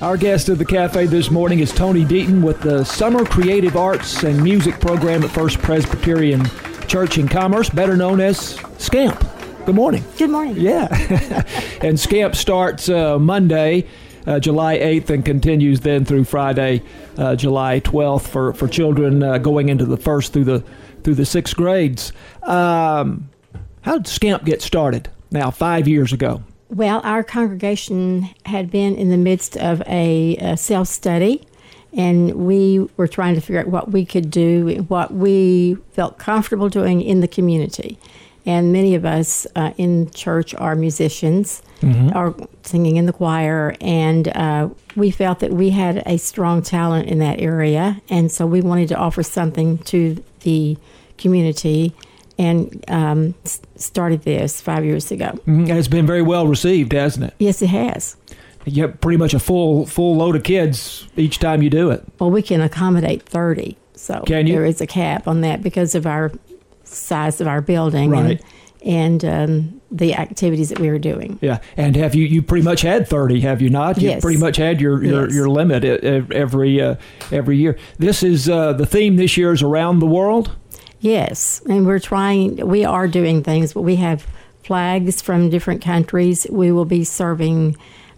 Our guest at the cafe this morning is Tony Deaton with the Summer Creative Arts and Music Program at First Presbyterian Church in Commerce, better known as SCAMP. Good morning. Good morning. Yeah. And SCAMP starts Monday, July 8th, and continues then through Friday, July 12th for children going into the first through the sixth grades. How did SCAMP get started now, 5 years ago? Well, our congregation had been in the midst of a self-study, and we were trying to figure out what we could do, what we felt comfortable doing in the community. And many of us in church are musicians, are singing in the choir, and we felt that we had a strong talent in that area, and so we wanted to offer something to the community, and started this 5 years ago. And it's been very well received, hasn't it? Yes, it has. You have pretty much a full load of kids each time you do it. Well, we can accommodate 30, so Can you? there is a cap on that because of our size of our building, right, and the activities that we were doing. Yeah, and have you pretty much had 30, have you not? Yes. You pretty much had your limit every year. This is the theme this year is around the world. Yes, and we are doing things, but we have flags from different countries. We will be serving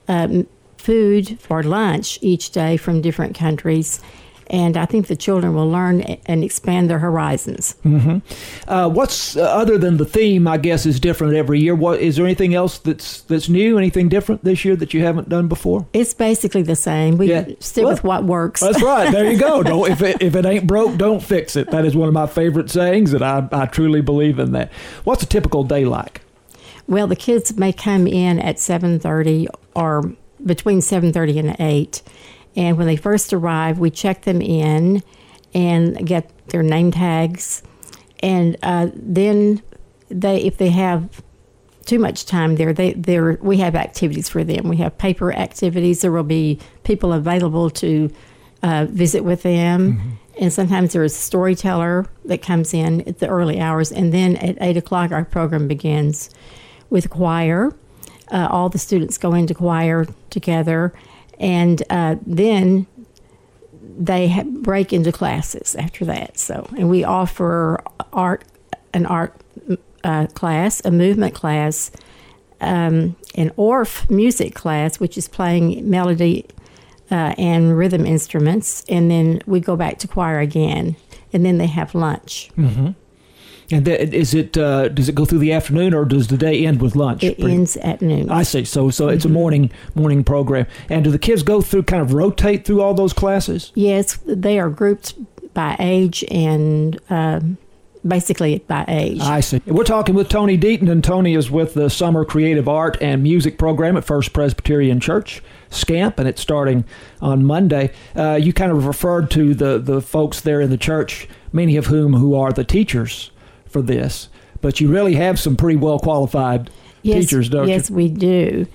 food for lunch each day from different countries, and I think the children will learn and expand their horizons. What's other than the theme, I guess, is different every year? What is there anything else that's new? Anything different this year that you haven't done before? It's basically the same. We stick with what works. That's right. There you go. If it ain't broke, don't fix it. That is one of my favorite sayings, and I truly believe in that. What's a typical day like? Well, the kids may come in at 7:30 or between 7:30 and 8. And when they first arrive, we check them in and get their name tags. And then if they have too much time there, we have activities for them. We have paper activities. There will be people available to visit with them. And sometimes there is a storyteller that comes in at the early hours. And then at 8 o'clock, our program begins with choir. All the students go into choir together. And then they break into classes after that. And we offer an art class, a movement class, an ORF music class, which is playing melody and rhythm instruments. And then we go back to choir again. And then they have lunch. And does it go through the afternoon, or does the day end with lunch? It ends at noon. I see. So it's a morning program. And do the kids go through, kind of rotate through all those classes? Yes, they are grouped by age and basically by age. I see. We're talking with Tony Deaton, and Tony is with the Summer Creative Art and Music Program at First Presbyterian Church, SCAMP, and it's starting on Monday. You kind of referred to the folks there in the church, many of who are the teachers for this, but you really have some pretty well qualified teachers, don't you? Yes, we do.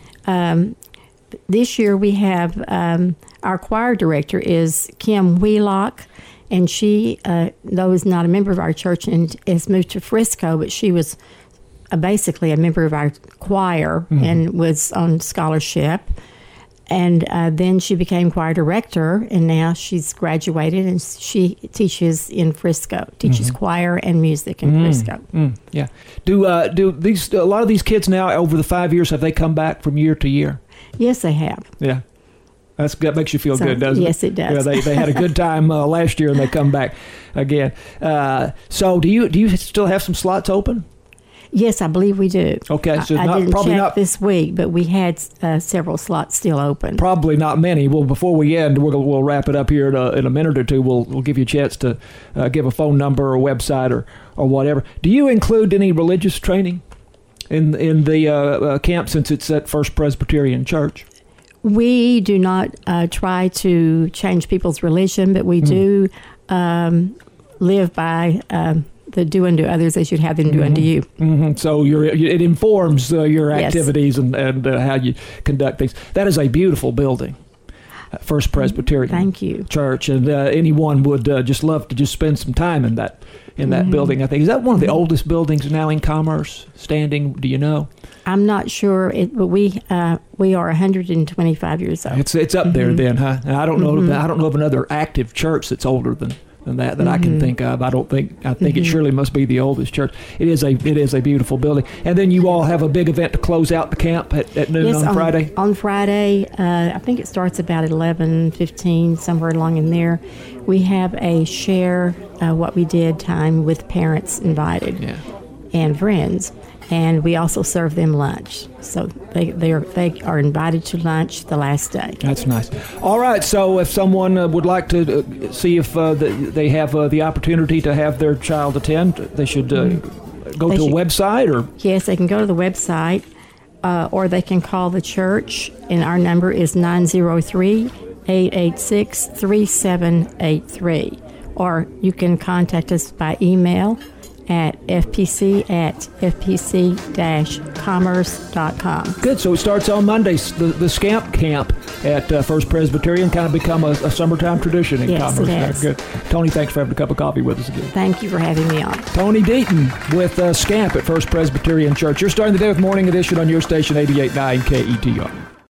This year we have our choir director is Kim Wheelock, and she, though is not a member of our church and has moved to Frisco, but she was basically a member of our choir and was on scholarship. And then she became choir director, and now she's graduated, and she teaches in Frisco, teaches choir and music in Frisco. Yeah. Do these a lot of these kids now over the 5 years, have they come back from year to year? Yes, they have. Yeah. That makes you feel good, doesn't it? Yes, it does. Yeah, they had a good time last year, and they come back again. So do you still have some slots open? Yes, I believe we do. Okay, so I didn't check this week, but we had several slots still open. Probably not many. Well, before we end, we'll wrap it up here in a minute or two. We'll give you a chance to give a phone number or website or whatever. Do you include any religious training in the camp, since it's at First Presbyterian Church? We do not try to change people's religion, but we do live by the do unto others as you'd have them do unto you. So it informs your activities and how you conduct things. That is a beautiful building. First Presbyterian Thank you. Church, and anyone would just love to just spend some time in that building. I think, is that one of the oldest buildings now in Commerce standing? Do you know? I'm not sure, but we are 125 years old. It's up there then, huh? And I don't know. I don't know of another active church that's older than that I can think of. I think it surely must be the oldest church. It is a beautiful building. And then you all have a big event to close out the camp at noon on Friday? On Friday, I think it starts about 11:15, somewhere along in there. We have a share what we did time with parents invited and friends. And we also serve them lunch. So they are invited to lunch the last day. That's nice. All right. So if someone would like to see if they have the opportunity to have their child attend, they should go to a website? Or Yes, they can go to the website or they can call the church. And our number is 903-886-3783. Or you can contact us by email at fpc@fpc-commerce.com. Good. So it starts on Mondays. The Scamp Camp at First Presbyterian kind of become a summertime tradition in Commerce. Yes, it has. Good. Tony, thanks for having a cup of coffee with us again. Thank you for having me on. Tony Deaton with Scamp at First Presbyterian Church. You're starting the day with Morning Edition on your station 88.9 KETR.